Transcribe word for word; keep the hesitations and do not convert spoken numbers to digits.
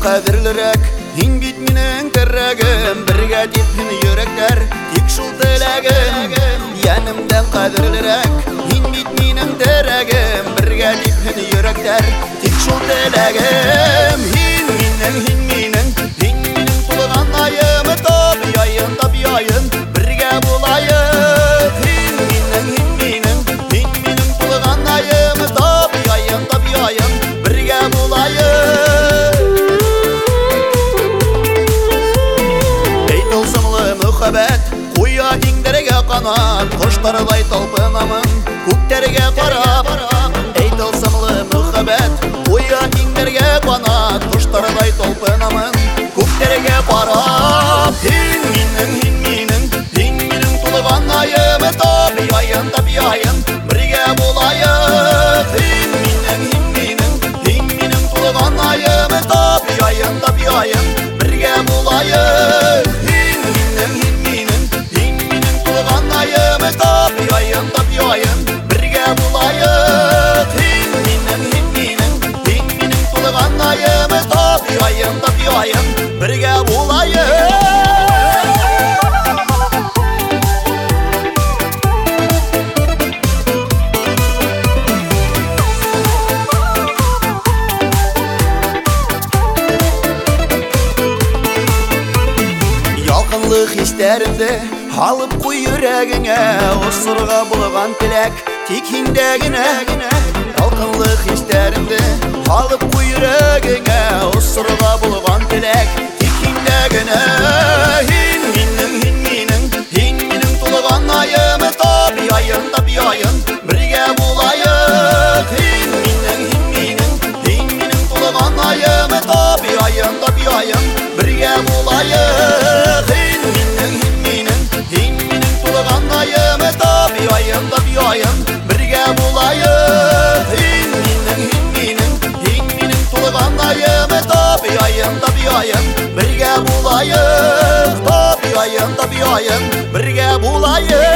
қадірлірек, һин бит минең террәгем, бергә типһин йөрәктәр, тик шул теләгем. Янымдан қадірлірек, һин бит минең террәгем, бергә типһин йөрәктәр, тик шул теләгем. Һин минең, һин минең, һин минең тулган аем, табияен, табияен, бергә булайык. Һин минең, һин минең, һин минең тулган аем, табияен, табияен, бергә булайык. Эй тылсымлы мөхәббәт, куя диңдәргә канат, коштардай талпынамын күктәргә карап. Эй тылсымлы мөхәббәт, куя диңдәргә канат, коштардай талпынамын күктәргә карап. Һин минең, һин минең, һин минең тулган аем, табияен, табияен, бергә булайык. Һин минең, һин минең, һин минең тулган аем, табияен, табияен, бергә булайык. Һин минең, һин минең, һин минең тулган аем, табияен, табияен, бергә булайык. Һин минең, һин минең, һин минең тулган аем, табияен, табияен, бергә булайык. Якынлык хисләреңде алып куй йөрәгеңә, осырга булган теләк тик һиндә генә. Якынлык хисләреңде алып куй йөрәгеңә, осырга булган теләк тик һиндә генә. Һин минең, һин минең, һин минең тулган аем, табияен, табияен, бергә булайык. Һин минең, һин минең, һин минең тулган аем, табияен, табияен, бергә булайык. Һин минең, һин минең, һин минең тулган аем, табияен, табияен, бергә булайык. Һин минең, һин минең, һин минең тулган аем, табияен, табияен, бергә булайык. Табияен, табияен, бергә булайык.